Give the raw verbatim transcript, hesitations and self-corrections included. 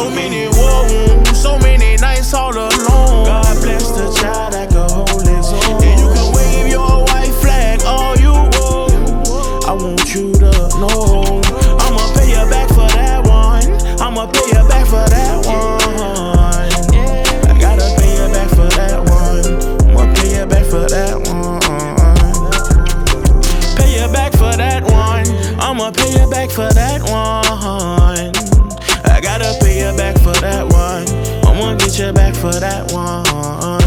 So many wounds, so many nights all alone. God bless the child that can hold his own. And you can wave your white flag all you want. I want you to know I'ma pay you back for that one. I'ma pay you back for that one. I gotta pay you back for that one. I'ma pay you back for that one. Pay you back for that one. I'ma pay you back for that one. I gotta pay you back for that one. I'ma get you back for that one.